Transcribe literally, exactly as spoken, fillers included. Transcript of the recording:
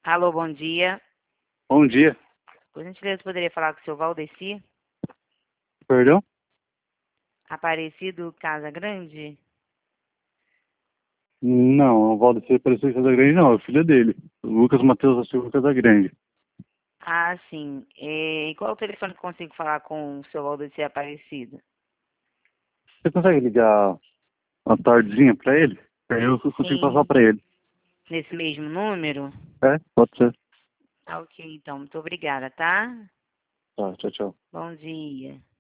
Alô, bom dia. Bom dia. Por gentileza, poderia falar com o seu Valdeci? Perdão? Aparecido Casa Grande? Não, o Valdeci Aparecido Casagrande não, é o filho dele. O Lucas Matheus da Silva Casagrande. Ah, sim. E qual é o telefone que eu consigo falar com o seu Valdeci Aparecido? Você consegue ligar uma tardezinha pra ele? Aí eu consigo passar Sim. pra ele. Nesse mesmo número? É? Pode ser. Ah, ok, então. Muito obrigada, tá? Tá, tchau, tchau. Bom dia.